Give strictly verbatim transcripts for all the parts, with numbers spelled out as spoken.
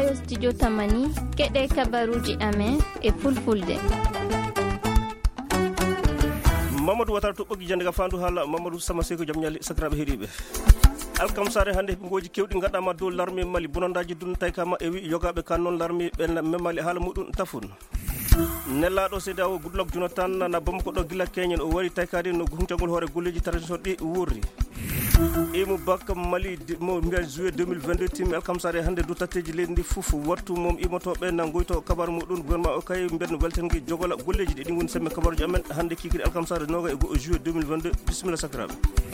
ɗo studio tamani keɗe kabaruji amen e fulfulde. Mamadou Watara to ɓoggi jande ga fandu haala Mamadou Sama Seko jam ñali sakiraɓe heeɗiɓe alkamsare hande ngoji kewɗi gaɗama dow l'armée Mali bonondaji dun tay kama e wi yogaɓe kan noon l'armée ɓen memali haala muɗum tafun nellaɗo seedawo Goodluck Jonathan na Bamako ɗo gila keñen o wari taykade no huncagol hoore golleji tradition ɗi wurri Emu Bak Mali mo mbiya juillet deux mille vingt-deux timmi alkamsare hande do tatteji leydi ndi fof wattu mom imotoɓe na goyto kabaru muɗum gouvernement o kay mben weltengi jogola golleji ɗi ɗi woni semme kabaruji amen hande kikiri alkamsare noga e go juillet deux mille vingt-deux bisimilla sakiraɓe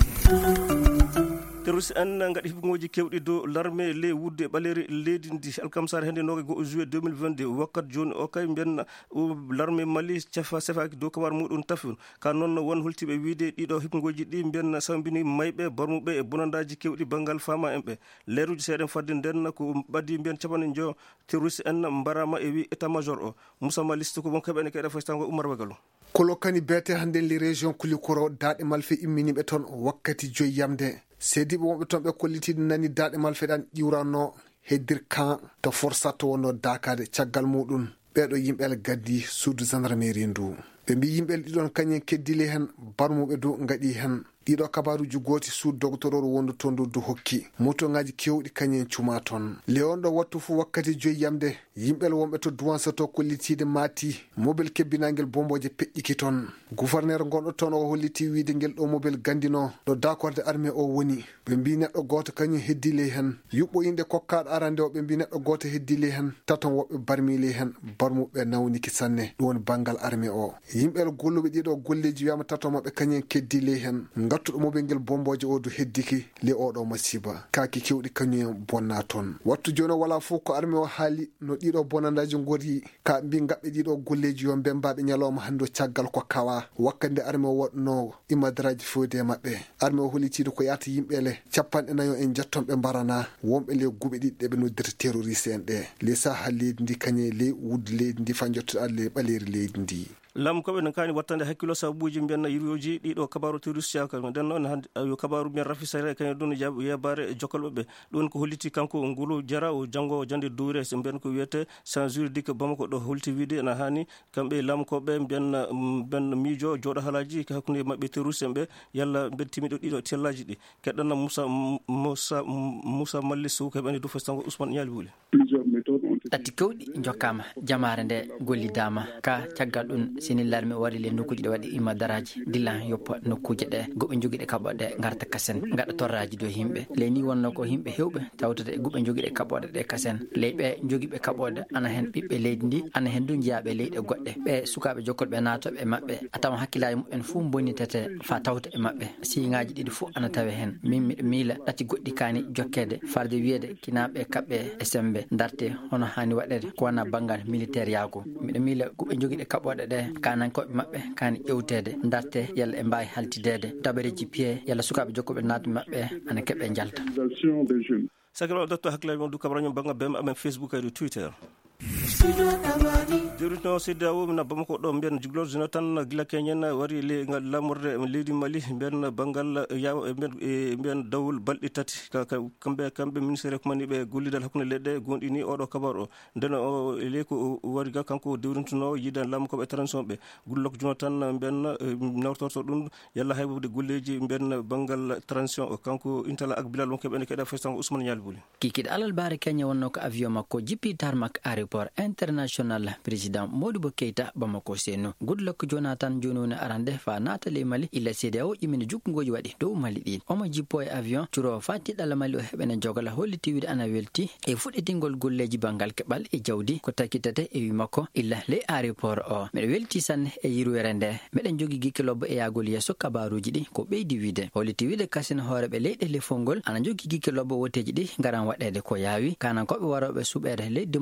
terroriste en gaɗi hiɓgoji kewɗi dow l'armée ley wudde ɓaleri leydi ndi alkamsare hende noga go juillet deux mille vingt-deux wakkat joni o kay mbiyen l'armée Mali cefa sefaki dow kabaru muɗum tafun ka noon won holtiɓe wiide ɗiɗo hiɓgoji ɗi mbiyen sambini mayɓe barmuɓe e bonandaji kewɗi banggal fama en ɓe leeruji seeɗen fadde nden ko ɓaddi mbiyen capanɗe jo terroriste en mbarama e wi état major o Moussa Maliste ko bon keɓene keɗe fostango Oumar Bagalo kolokani beete hande li région kulikoro daɗe malfe imminiɓe toon wakkati joyi yamde seediɓe wonɓe toon ɓe kollitiɗe nani daɗe malfe ɗan ƴiwranno heddir kan to forsatto wonno dakade caggal muɗum ɓeɗo yimɓel gaddi suudu gendarmerie ndu ɓe mbi yimɓel ɗiɗon kañen keddili hen barmuɓe du gaɗi hen ɗiɗo kabaruji gooti suud docteur o wondu toon du hokki moto ngaji kewɗi kañen cuma toon le on ɗo wattu fu wakkati joyi yamde yimɓel wonɓe to douance to kollitide maati mobile kebbinagel bomboje peƴƴiki toon gouverneur gonɗo toon o holliti wiide ngel ɗo mobile gandino ɗo dakorde armée o woni ɓe mbi neɗɗo goto kañum heddile hen yuɓɓo inde kokkaɗo arande o ɓe mbi neɗɗo goto heddile hen taton woɓɓe barmile hen barmuɓe nawniki sanne ɗum woni banggal armée o yimɓel golluɓe ɗiɗo golleji wiyama taton mabɓe kañen keddile hen gattuɗo mobile ngel bomboje o du heddiki le oɗo masiba kaki kewɗi kañum bonna toon wattu joni wala fof ko armée o haali no ɗiɗo bonandaji gori ka mbi gaɓɓe ɗiɗo golleji yo mbembaɓe ñalawma hande caggal ko kawa wakkande armée o waɗno imadaraji fewde mabɓe armée o hollitide ko yata yimɓele capanɗe nayo en jettonɓe mbarana wonɓe le guɓe ɗiɗi ɗeɓe noddirta terroriste en ɗe le saha leydi ndi kañe ley wudde leydi ndi fa jottoɗa le ɓaleri leydi ndi lam koɓe ne kani wattande hakkilo sababuji mbiyanna yiryoji ɗiɗo kabaru terroriste yaka nden noon hande yo kabaru mbiyan rafisare kañum ɗum yebare e jokalɓe ɓe ɗum ko holliti kanko ngulu jara o janggo jande dowre so mbiyan ko wiyete sans juridique Bamako ɗo holti wiide ene hani kamɓe lamkoɓe mbiyanna mbiyan miijo jooɗo haalaji hakkude mabɓe terroriste en ɓe yalla mbiɗa timiɗo ɗiɗo tellaji ɗi keɗɗanna Moussa Moussa Moussa Malli Sow keɓani du festango Ousmane Ñali Wuli ɗatti kewɗi jokkama jamare nde gollidama ka caggal ɗum sini larmi wari le nokkuji ɗe waɗi imadaraji dilla yoppa nokkuje ɗe goɓe joguiɗe kaɓoɗe garta kasen gaɗa torraji dow yimɓe leyni wonno ko yimɓe hewɓe tawtata e goɓe joguiɗe kaɓoɗe ɗe kasen ley ɓe joguiɓe kaɓoɗe ana hen ɓiɓɓe leydi ndi ana hen du jeeyaɓe leyɗe goɗɗe ɓe sukaɓe jokkoɗe ɓe natoɓe e mabɓe a tawa hakkillaji mumen fo bonitete fa tawta e mabɓe siŋaji ɗiɗi fo ana tawe hen min miɗa miila ɗatti goɗɗi kani jokkede farde wiyede kinaɓe kaɓɓe e sembe darte hono hani waɗede ko wona banggal militaire yago miɗa miila goɓe joguiɗe kaɓoɗe ɗe kanankoɓe mabɓe kani ƴewtede darte yalla e mbawi haltidede daɓareji piye yalla sukaɓe jokkoɓe natɓe mabɓe ana keeɓe jalta sakiraɓe docteur hakkillaji mon du kabrañum bangga bem amen Facebook e Twitter jurutno siddawo na Bamako ɗo mbiyan Goodluck Jonathan gila keñen wari le ngal lamorde leydi Mali mbiyan banggal yawa mbiyan mbiyan dawol balɗi tati kamɓe kamɓe ministére ko maniɓe gollidal hakkude leɗɗe gonɗi ni oɗo kabar o nden o le ko wari ga kanko dewrintuno yiidan lamkoɓe transition ɓe Goodluck Jonathan mbiyan nawtorto ɗum yalla haybude golleji mbiyan banggal transition o kanko intala ak bilal on keɓene keɗa festango Ousmane Ñali Buli kikiɗe alal bare keña wonno ko avion makko jippi tarmac aéroport international président Modibo Keita Bamako seno Goodluck Jonathan joni woni arande fa natale Mali illa C D A O ƴimine jukkugoji waɗi dow Mali ɗin omo jippo e avion curo fa tiɗɗalla Mali o heɓene jogala holliti wiide ana welti e fuɗɗitingol golleji bangal keɓal e jawdi ko takkitete e wi makko illa ley aéroport o miɗa welti sanne e yirwere nde miɗen jogui gikkilobbo e yagol yesso kabaruji ɗi ko ɓeydi wiide holliti wiide kasen hooreɓe leyɗe lefol ngol ana jogui gikkilobbo woteji ɗi garan waɗede ko yaawi kanan koɓe waroɓe suɓede ley démocratique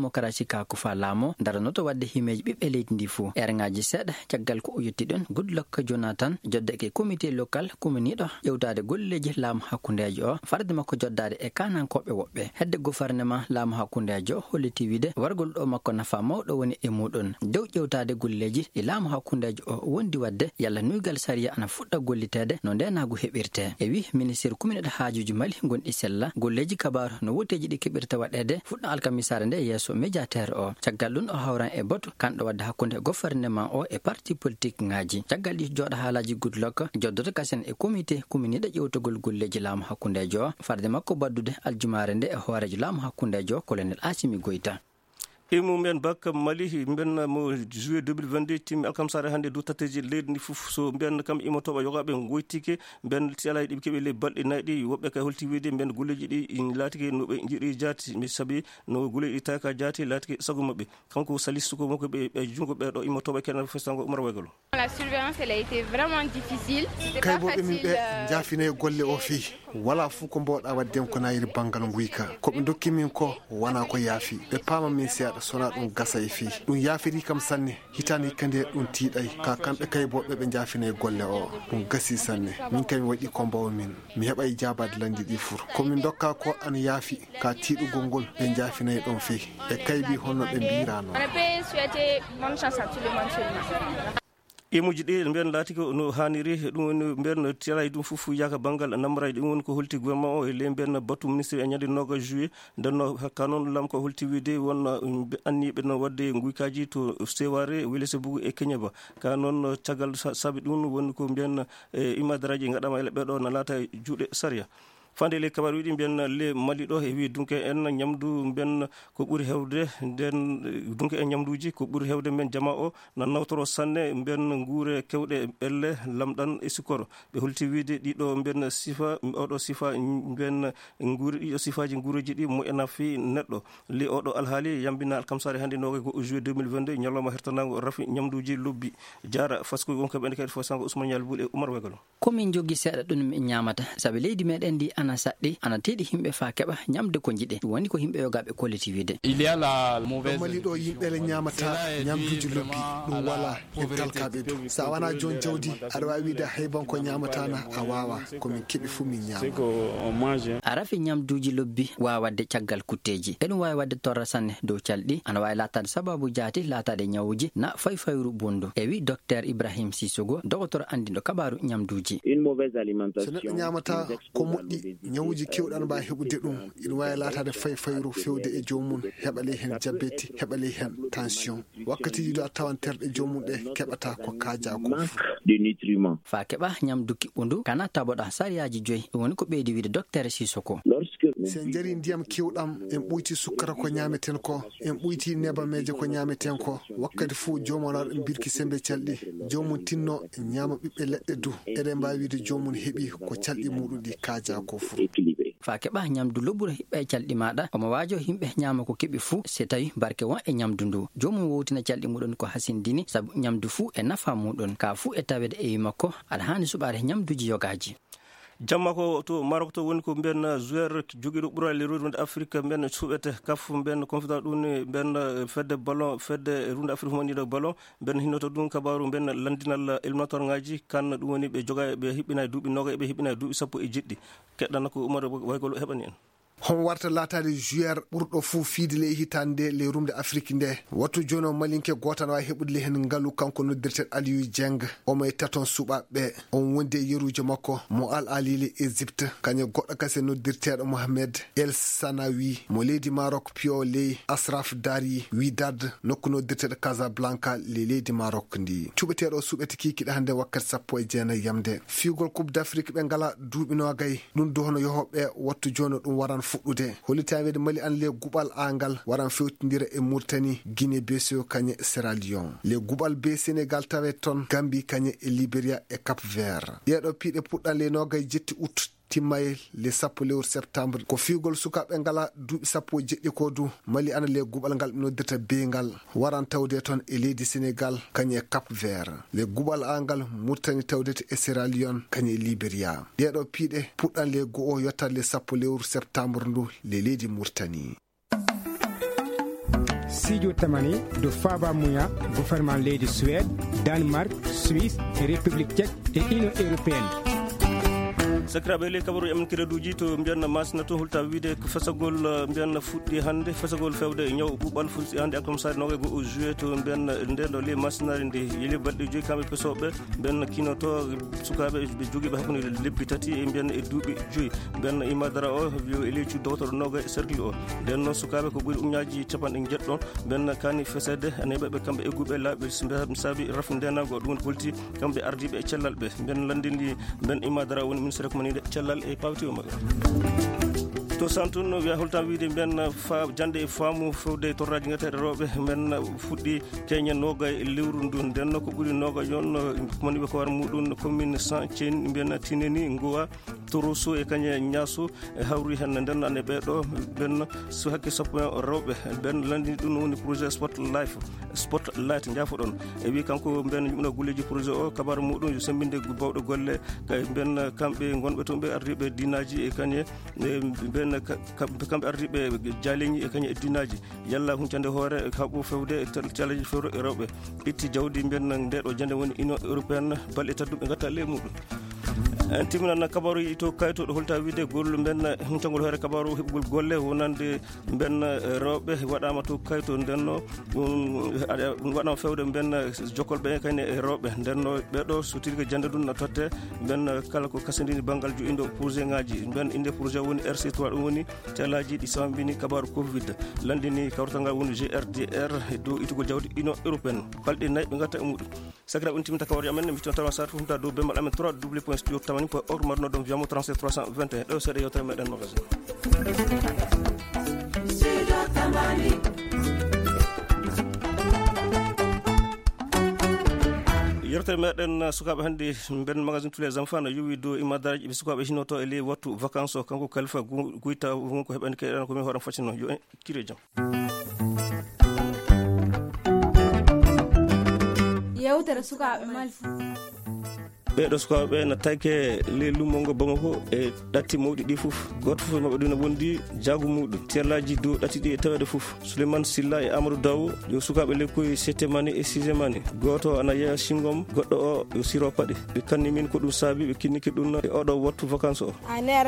ka ko fa laamo daranoto wadde himeji ɓiɓɓe leydi ndi fuu erŋaji seeɗa caggal ko o yetti ɗon Goodluck Jonathan jodde ke comité local kuminiɗo ƴewtade golleji laamu hakkundeji o farde makko joddade e kanankoɓe woɓɓe hedde gouvernement laamu hakkundeji o holliti wiide wargol ɗo makko nafa mawɗo woni e muɗum dow ƴewtade golleji e laamu hakkundeji o wondi wadde yalla nuygal sariya ana fuɗɗa gollitede no ndenagu heɓirte e wi ministére kuminiɗo haajuji mali gonɗi sella golleji kabaru no woteji ɗi keɓirta waɗede fuɗɗo alkamisare nde yeeso médiateur o caggal ɗum o hawran e boto kanɗo wadde hakkunde gouvernement o e parti politique ngaji caggal ɗi jooɗa haalaji Goodluck joddoto kasen e comité kuminiɗo ƴewtogol golleji laamu hakkundeji o farde makko baddude aljumare nde e hoorejo laamu hakkundeji o colonel Assimi Goïta imumen bakka mali mbenna mo juillet deux mille vingt-deux timmi alkamsare hande du tateji leydi ndi fof so mbenna kam imotoɓe yogaɓe goytike mbenna tiala ɗiɓe keeɓi le balɗe nayyi woɓɓe kay holti wiide mbenna golleji ɗi laatike no ɓe jiiɗi jaati mi saabi no golleji ɗi tawi ka jaati laatike sago mabɓe kanko salisu ko makko ɓe ɓe jungo ɓeɗo imotoɓe kenan festango Oumar Waygalo. La surveillance elle a été vraiment difficile. Kay bo ɓe min ɓe jaafine golle o fi wala fuu ko mbawɗa wadden ko nayiri banggal nguyka koɓe dokki min ko wona ko yaafi ɓe paama min seeɗa sona ɗum gasa e fii ɗum yaafiri kam sanne hitande hikka nde ɗum tiiɗay ka kamɓe kay boɓɓe ɓe jaafine golle o ɗum gasi sanne min kay mi waɗi ko mbawa min mi heɓay jabade landi ɗi fur komin dokka ko ana yaafi ka tiiɗugol ngol ɓe jaafinayi ɗon fii e kaybi honno ɓe mbirano. imuji ɗi mbiyen laati ko no haniri ɗum woni mbiyen tira ɗum fof yaka banggal namraji ɗum woni ko holti gouvernement o e le mbiyen batu ministre e ñande nogas juillet ndenno hakka noon lam ko holti wiide wonna anniɓe no wadde guykaji to seware Welesebugu e Keñeba ka noon caggal saabi ɗum woni ko mbiyen imadaraji gaɗama ele ɓeɗo na laata juuɗe sariya fande le kabar wiɗi mbiyen le Mali ɗo e wi dunke en ñamdu mbiyen ko ɓuuri hewde nden dunke en ñamduji ko ɓuuri hewde men jama o na nawtoro sanne mbiyen guure kewɗe elle lamɗan e sukoro ɓe holti wiide ɗiɗo mbiyen sifa oɗo sifa mbiyen guure ɗiɗo sifaji guureji ɗi mo ena fi neɗɗo li oɗo alhaali yambina alkamsare hannde noga ko juillet deux mille vingt-deux ñalawma hertanago rafi ñamduji lobbi jara fasko wonko ɓen kadi fo sango Ousmane Yalboul e Oumar Waygalo komin jogui seeɗa ɗum min ñamata saabi leydi meɗen ndi ana saɗɗi ana teeɗi himɓe fa keɓa ñamde ko jiɗe woni ko himɓe yogaɓe kolliti wiide mali ɗo yimɓele ñamata ñamduji lobbi ɗum wala en talkaɓe du sa wana joni jawdi aɗa wawi wiide hayban ko ñamatana a wawa komin keeɓi fuu min ñama a rafi ñamduji lobbi wawa wadde caggal kutteji e ɗum wawi wadde torra sanne dow calɗi ana wawi latade sababu jaati latade ñawuji na fay fayru bondu e wi docteur Ibrahim Sissogo docteur andinɗo kabaru ñamduji so neɗɗo ñamata ko moƴƴi ñawuji kewɗan mba heɓude ɗum ina wawi latade fay fayru fewde e jomum heɓale hen diabete heɓale hen tension wakkatiji ɗo a tawan terɗe jomum ɗe keɓata ko kaja ko fa keɓa ñamdu kiɓɓundu kana taboɗa sariyaji joyyi ɗum woni ko ɓeydi wiide docteur Sissoko sen jari ndiyam kewɗam en ɓuyti sukkara ko ñameten ko en ɓuyti nebameje ko ñameten ko wakkati fuu jomum aɗa ɗum birki sembe calɗi jomum tinno ñama ɓiɓɓe leɗɗe du eɗen mbawi wiide jomum heeɓi ko calɗi muɗum ɗi kaja ko fuu fa keɓa ñamdu lobburo hiɓɓa e calɗi maɗa omo wajo yimɓe ñama ko keeɓi fuu so tawi barke won e ñamdu ndu jomum wowtina calɗi muɗum ko hasindini saabu ñamdu fuu e nafa muɗum ka fuu e tawede e wi makko aɗa hani suɓade ñamduji yogaji jamma ko to Maroc to woni ko mbiyen joueur joguiɗo ɓuurali runde Afrique mbiyen suuɓete kaf mbiyen confident ɗum mbiyen fedde ballon fedde runde Afrique moƴƴiɗo ballon mbiyen hinnoto ɗum kabaru mbiyen landinal éliminatoire ngaji kanna ɗum woni ɓe joga ɓe hiɓɓina e duuɓi noga ɓe hiɓɓina e duuɓi sappo e jeɗɗi keɗɗana ko Oumar Waygalo heɓani en hon warta latade joueur ɓurɗo fuu fiide ley hitande le rumde Afrique nde wattu joni o malinke goto ne wawi heɓude hen ngaalu kanko noddirten Aliou Dieng omo e taton suɓaɓeɓe on wondi e yeruji makko mo Al Ahly Égypte kañum goɗɗo kase noddirteɗo Mohamed El Sanawi mo leydi Maroc piyo ley Asraf Dari Widad nokku noddirteɗo Casablanca le leydi Maroc ndi cuɓeteɗo suɓete kikiɗe hande wakkati sappo e jeenayyi yamde figol Coupe d'Afrique ɓe ngala duuɓi nogay ɗum do hono yohoɓe wattu joni ɗum waran fuɗɗude hollitawede Mali an le guɓal angal waran fewtidira e Mauritanie Guinée Bissau kañe Sierra Leone le guɓal be Sénégal tawe ton Gambie kañe e Libéria e Cap Vert ɗeɗo piiɗe puɗɗan le nogay jetti août timmaye le sappo lewru septembre ko figol sukaɓe ngala duuɓi sappo e jeɗɗi ko du Mali ana le guɓal ngal ɓe noddirta bengal waran tawde toon e leydi Sénégal kañe e Cap Vert le guɓal angal Mauritanie tawdete e Sierra Leone kañe e Libéria ɗeɗo piiɗe puɗɗan le go o yottat le sappo lewru septembre ndu le leydi Mauritanie Sidio Tamani do Faba Mouya gouvernement leydi Suède, Danemark, Suisse, République tchèque et Union européenne. sakiraɓe ley kabaru emen kireduji to mbiyanna masina to hulta wiide ko fasagol mbiyanna fuɗɗi hannde fasagol fewde ñaw ɓuɓal fuɗɗi hannde alkamsare noga go o juillet to mbiyanna nden ɗo ley masinare nde yeli balɗe joyi kamɓe pesoɓe mbiyanna kinoto sukaɓe ɓe joguiɓe hakkude lebbi tati e mbiyanna e duuɓi joyi mbiyanna imadara o yo e leycu dowtoɗo noga e cercle o nden noon sukaɓe ko ɓuuri uñaji capanɗe jeɗɗon mbiyanna kani fesede ane ɓeɓe kamɓe egguɓe laaɓe saabi rafi ndenago ɗum woni politi kamɓe ardiɓe e cellal ɓe mbiyanna landini mbiyan imadara woni ministre manide cellal e pawti o maɓɓe to santun wiya holtan wiide mbiyan fa jande e faamu fewde torraji gateɗe rewɓe mbiyan fuɗɗi keñe noga e lewru ndu ndenno ko ɓuuri noga yon moniɓe ko war muɗum commune cent thien mbiyan tineni ngowa toroso e kañe ñaaso e hawri hen ndenno ane ɓeɗo ɓen so hakke sappo rewɓe ɓen landini ɗum woni projet sport life sport light jaafoɗon e wi kanko mbiyan yumɗo gulleji projet o kabaru muɗum yo sembinde bawɗo golle mbiyan kamɓe gonɓe toon ɓe ardiɓe dinaji e kañe ɓen kamɓe ardiɓe jaaleñi e kañum e dinaji yalla huncande hoore haɓo fewde caleji fewre e rewɓe itti jawdi mbiyan ndeɗo jande woni union européenne balɗe tadduɓe gatta ley muɗum en timminan kabaru to kayitoɗo holta wiide gol mbenna huncagol hoore kabaru heɓugol golle wonande mbenna rewɓe waɗama to kayito ndenno ɗum waɗama fewde mbenna jokkolɓe kayne e rewɓe ndenno ɓeɗo so tirgue jande ɗum no totte mbenna kala ko kasandini banggal joƴindo projet ngaji mben inde projet woni R C trois ɗum woni telaji ɗi sambini kabaru covid landini kawtal ngal woni G R D R e dow itugol jawdi union européenne balɗe nayyi ɓe gatta e muɗum sakiraɓe on timminta kabaru amen mi tontawa sar humta dow bemmal amen trois w point studio tamani point org marno ɗon wiyamo trente-sept trois cent vingt et un ɗo seeɗa yewtere meɗen magasin yewtere meɗen sukaɓe hannde mben magasin tous les enfants no yowi dow imadaraji ɓe sukaɓe hinoto e ley wattu vacance o kanko kalifa guyta wonko heɓani keɗen komin hoɗan faccino yo en kire jaam yewtere sukaɓe malfu ɓeɗo sukaɓe no take ley lummol ngo bamako e ɗatti mawɗi ɗi foof goto foof mabɓe ɗum ne wondi jaagu muɗum tellaji dow ɗatti ɗi e tawede foof Souleymane Silla e Amadou Daw yo sukaɓe lekkoye septiéme année e sixiéme année goto ana yeeya singom goɗɗo o yo siro paɗe ɓe kanni min ko ɗum saabi ɓe kinniki ɗum e oɗo wattu vacance o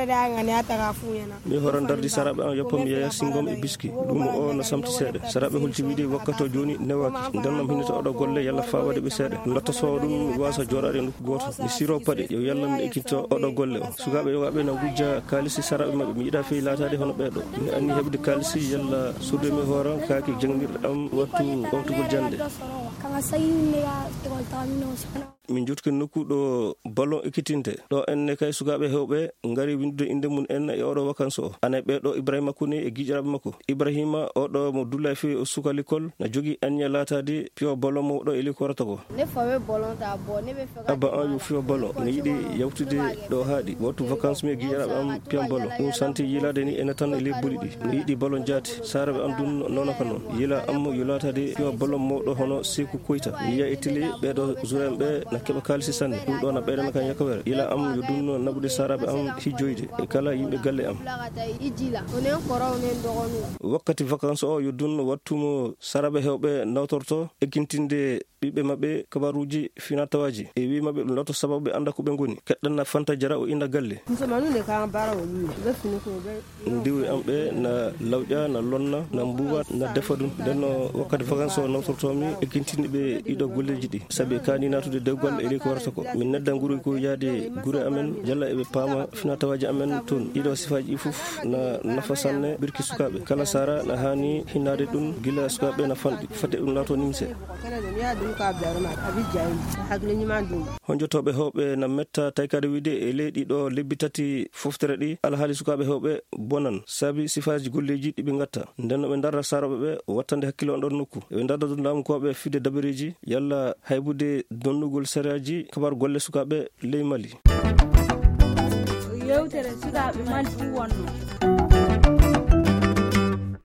mi horan dardi saraɓe an yoppam yeeya singom e biski ɗum o no samti seeɗa saraɓe holti wiide wakkato joni newaki ndennam hinata oɗo golle yalla fawade ɓe seeɗa lottoso ɗum wasa joɗade e nokku goto mi siro paɗe yo yallam mi ekkitto oɗo golle o sukaɓe yogaɓe no gujja kalisi saraɓe mabɓe mi yiiɗa fewi latade hono ɓeɗo mi anni heɓde kalisi yalla sudemi hooran kaaki janguirɗe am wattu ɓamtugol jande min jutki nokku ɗo ballon ekkitinte ɗo enne kay sukaɓe hewɓe gari windude inde mum en e oɗo vacance o ana ɓeɗo Ibrahima Kone e guiƴiraɓe makko Ibrahima oɗo mo dulla fewi o suka l'école na jogui anniya latade piyo ballon mo ɗo e ley korata ko abba an yo fiyo ballon ne yiiɗi yawtude ɗo haaɗi wattu vacance mi e guiƴiraɓe am piyan ballon ɗum santi yilade ni ene tan e ley boli ɗi ne yiiɗi ballon jaati saraɓe am dun nono ka noon yila am yo latade piyo ballon mawɗo hono Sekou Koyta mi yiya e télé ɓeɗo joueur ɓe na keɓa kalisi sanne ɗum ɗo na ɓeydana kan yakkawere yila am yo dunno naɓude saraɓe am hijjoyde e kala yimɓe galle am wakkati vacance o yo dunno wattumo saraɓe hewɓe nawtorto ekkintinde ɓiɓɓe mabɓe kabaruji fina tawaji e wi mabɓe ɗum lotto sababu ɓe anda ko ɓe goni keɗɗanna Fanta Diara o inda galle ndiwi am ɓe na lawƴa na lonna na mbuwa na defa ɗum ndenno wakkati vacance o nawtortomi ekkintinde ɓe ɗiɗo golleji ɗi saabi kani natude dewgal e ley ko warata ko min neddan guuri ko yaade guure amen jalla eɓe paama fina tawaji amen toon ɗiɗo sifaji ɗi foof na nafa sanne birki sukaɓe kala sara na hani hinnade ɗum gila sukaɓe na fanɗi fadde ɗum laato nimse honjotoɓe hewɓe na metta taykade wiide e ley ɗiɗo lebbi tati foftere ɗi alhaali sukaɓe hewɓe bonan saabi sifaji golleji ɗiɓe gatta ndenno ɓe darda saroɓe ɓe wattande hakkille on ɗon nokku eɓe darda ɗum laamukoɓe fidde dabareji yalla haybude donnugol sériyaji kabaru golle sukaɓe ley Mali yewtere sukaɓe malfu wonno